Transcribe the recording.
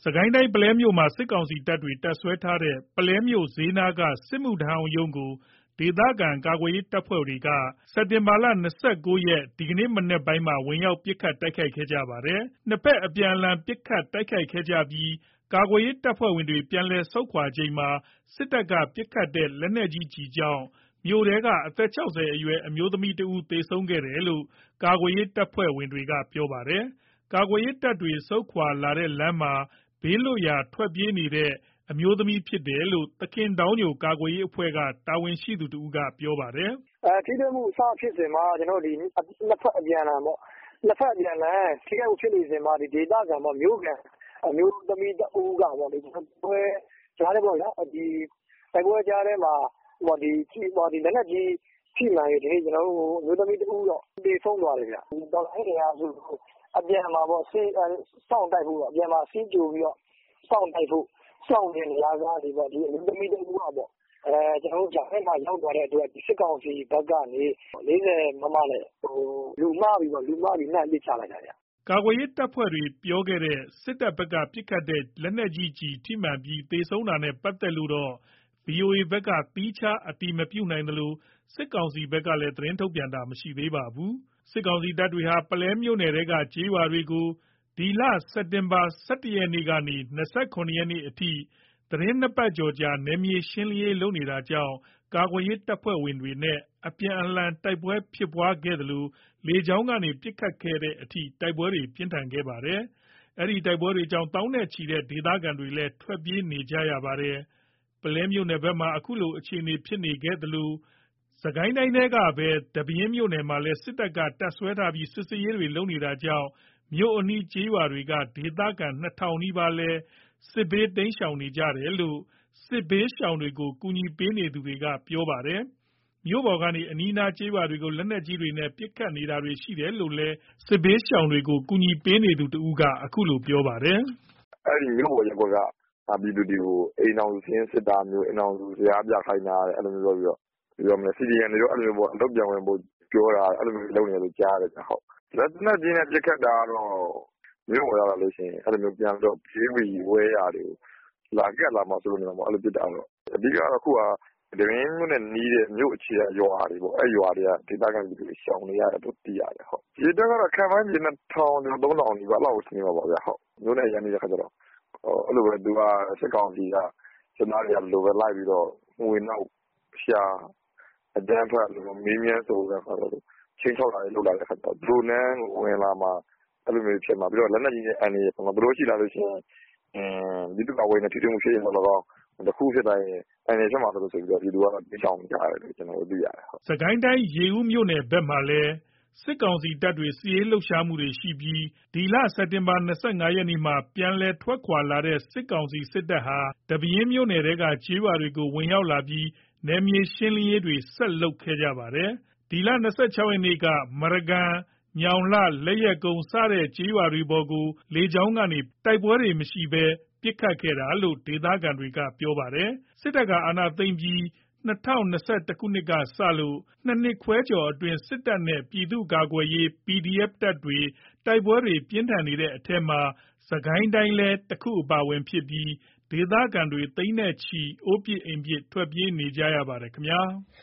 စစ်ကိုင်းတိုင်း ပုလဲမြို့မှာ စစ်ကောင်စီတပ်တွေ တပ်စွဲထားတဲ့ ပုလဲမြို့ဈေးနားက စစ်မှုထမ်းဟောင်းရုံးကို ဒေသခံကာကွယ်ရေးတပ်ဖွဲ့တွေက စက်တင်ဘာ ၂၉ ရက် ဒီကနေ့ မနက်ပိုင်းမှာ ဝင်ရောက်ပစ်ခတ်တိုက်ခိုက်ခဲ့ကြပါတယ်။ နှစ်ဘက်အပြန်အလှန်ပစ်ခတ်တိုက်ခိုက်ခဲ့ကြပြီး ကာကွယ်ရေးတပ်ဖွဲ့တွေ ပြန်လည်ဆုတ်ခွာချိန်မှာ စစ်တပ်က ပစ်ခတ်တဲ့ လက်နက်ကြီးကျည်ကြောင့် မြို့ထဲက အသက် ၆၀ အရွယ် အမျိုးသမီးတဦး သေဆုံးခဲ့တယ်လို့ ကာကွယ်ရေးတပ်ဖွဲ့ဝင်တွေက ပြောပါတယ်။ ကာကွယ်ရေးတပ်တွေ ဆုတ်ခွာလာတဲ့လမ်းမှာ ဘေးလွတ်ရာ ထွက်ပြေးနေတဲ့ အမျိုးသမီးဖြစ်တယ်လို့ သခင်ဒေါင်းညိုကာကွယ်ရေးအဖွဲ့က တာဝန်ရှိသူတဦးက ပြောပါတယ်။ “ထိတွေ့မှုစဖြစ်စဉ်မှာ နှစ်ဘက်အပြန်အလှန်ထိခိုက်မှုဖြစ်နေစဉ်မှာ ဒေသခံမြို့ခံအမျိုးသမီးတဦးက တိုက်ပွဲကြားထဲမှာ လက်နက်ကြီးထိမှန်ပြီး အမျိုးသမီးတဦး သေဆုံးသွားတယ်ခင်ဗျ။ တော်လှန်ရေးအင်အားစုကို အပြန်မှာစောင့်တိုက်ဖို့ အပြန်မှာစောင့်နေတဲ့နေရာကနေ အမျိုးသမီးတဦးက ကြားထဲမှာရောက်သွားတဲ့အတွက် စစ်ကောင်စီဘက်ကနေ 40 မမနဲ့ လူမှားပြီး လှမ်းပစ်ချလိုက်တာခင်ဗျ။ ” ကာကွယ်ရေးတပ်ဖွဲ့တွေပြောခဲ့တဲ့ စစ်တပ်ဘက်က ပစ်ခတ်တဲ့ လက်နက်ကြီးကျည်ထိမှန်ပြီး သေဆုံးတာနဲ့ပတ်သက်လို့တော့ ဗွီအိုအေဘက်က သီးခြားအတည်မပြုနိုင်သလို စစ်ကောင်စီဘက်ကလည်း သတင်းထုတ်ပြန်တာမရှိသေးပါဘူး။ စစ်ကောင်စီတပ်တွေဟာ ပုလဲမြို့နယ်ထဲက ကျေးရွာတွေကို စက်တင်ဘာ ၁၁ ရက်ကနေ ၂၇ ရက်အထိ သီတင်း ၂ ပတ်ကျော်ကြာ နယ်မြေရှင်းလင်းရေးလုပ်နေတာကြောင့် ကာကွယ်ရေးတပ်ဖွဲ့တွေနဲ့ အပြန်အလှန်တိုက်ပွဲဖြစ်ခဲ့သလို လေကြောင်းကနေ ပစ်ခတ်တဲ့အထိ တိုက်ပွဲတွေပြင်းထန်ခဲ့ပါတယ်။ အဲဒီတိုက်ပွဲတွေကြောင့် သောင်းနဲ့ချီတဲ့ ဒေသခံတွေလည်း ထွက်ပြေးနေကြရပါတယ်။ ပုလဲမြို့နယ်ဘက်မှာ အခုလိုအခြေအနေဖြစ်ခဲ့သလို စစ်ကိုင်းတိုင်းထဲကပဲ ဒီပဲယင်းမြို့နယ်မှာလည်း စစ်တပ်က တပ်စွဲထားပြီး စစ်ဆေးရေးတွေလုပ်နေတာကြောင့် မြို့အနီးကျေးရွာတွေက ဒေသခံ ၂,၀၀၀ နီးပါးလည်း စစ်ဘေးတိမ်းရှောင်နေရတယ်လို့ စစ်ဘေးရှောင်တွေကို ကူညီပေးနေသူတွေက ပြောပါတယ်။ မြို့ပေါ်ကနေ အနီးနားကျေးရွာတွေကို လက်နက်ကြီးတွေနဲ့ ပစ်ခတ်နေတာတွေရှိတယ်လို့လည်း စစ်ဘေးရှောင်တွေကို ကူညီပေးနေသူတဦးက အခုလိုပြောပါတယ်။ “အဲ့ဒီမြို့ပေါ်ရပ်ကွက်က ပြည်သူတွေကို အိမ်ထောင်စုစာရင်းစစ်တာမျိုး အိမ်ထောင်စုဇယားပြခိုင်းတာတို့ အဲ့လိုမျိုးလုပ်ပြီးတော့ CDM တွေအလုပ်ပြန်ဝင်ဖို့ပြောတာ အဲ့လိုမျိုးလုပ်နေတယ်လို့ကြားတယ်။ လက်နက်ကြီးနဲ့ပစ်ခတ်တာကတော့ မြို့ပေါ်ရောက်လာလို့ရှိရင် အဲ့လိုမျိုးပြန်ပြီးတော့ ဘေးဘီဝဲယာတွေကို ကပ်လာမှာစိုးလို့ အဲ့လိုပစ်တာပေါ့။ အဓိကအခုက ဒီပဲယင်းမြို့နဲ့နီးတဲ့ မြို့အခြေကရွာတွေပေါ့ အဲ့ရွာတွေက ဒေသခံပြည်သူတွေ ရှောင်နေရတယ်လို့သိရတယ်။ အရေအတွက်ကတော့ ခန့်မှန်းခြေ ၂,၀၀၀ ကျော် ၃,၀၀၀ နီးပါးလောက်ရှိမှာပေါ့ဗျ။ မြို့နဲ့အရမ်းနီးတဲ့အခါကျတော့ အဲ့လိုပဲစစ်ကောင်စီက စစ်သားတွေက ဒီလိုပဲလိုက်ပြီးတော့ မွှေနှောက်ရှာ အကြမ်းဖက်မေးမြန်းစုံစမ်းခြိမ်းခြောက်တာတွေလုပ်လာတဲ့အခါကျတော့ သူတို့လမ်းကိုဝင်လာမှာ အဲ့လိုမျိုးဖြစ်မှာ ပြီးတော့လက်နက်ကြီးအန္တရာယ်သူတို့ရှိလာလို့ရှိရင် ပြည်သူ့ကာကွယ်ရေးနဲ့ထိတွေ့မှုဖြစ်ရင်သော်လည်းကောင်း တခုခုဖြစ်လာရင် အန္တရာယ်ဖြစ်မှာစိုးလို့ ပြည်သူကတိမ်းရှောင်နေကြတယ်လို့ ကျွန်တော်တို့သိရတယ်။ ” စစ်ကိုင်းတိုင်း ရေဦးမြို့နယ်ဘက်မှာလည်း စစ်ကောင်စီတပ်တွေ စစ်ရေးလှုပ်ရှားမှုတွေရှိပြီး စက်တင်ဘာ ၂၅ ရက်မှာ ပြန်လည်ထွက်ခွာလာတဲ့ စစ်ကောင်စီစစ်တပ်ဟာ ဒီပဲယင်းမြို့နယ်ထဲက ကျေးရွာတွေကို ဝင်ရောက်လာပြီး နယ်မြေရှင်းလင်းရေးတွေ ဆက်လုပ်ခဲ့ကြပါတယ်။ ၂၆ ရက်က မရကန်၊ ညောင်လှ၊ လက်ယက်ကုန်း စတဲ့ကျေးရွာတွေပေါ်ကို လေကြောင်းကနေ တိုက်ပွဲမရှိဘဲ ပစ်ခတ်ခဲ့တာလို့ ဒေသခံတွေက ပြောပါတယ်။ စစ်တပ်က အာဏာသိမ်းပြီး ၂၀၂၁ ခုနှစ်ကစလို့ ၂ နှစ်ခွဲကျော်အတွင်း စစ်တပ်နဲ့ ပြည်သူ့ကာကွယ်ရေး PDF တပ်တွေ တိုက်ပွဲတွေပြင်းထန်နေတဲ့အထဲမှာ စစ်ကိုင်းတိုင်းလည်း တခုအပါအဝင်ဖြစ်ပြီး ဒေသခံတွေ သိန်းနဲ့ချီ အိုးပစ်အိမ်ပစ် ထွက်ပြေးနေကြရပါတယ်ခင်ဗျာ။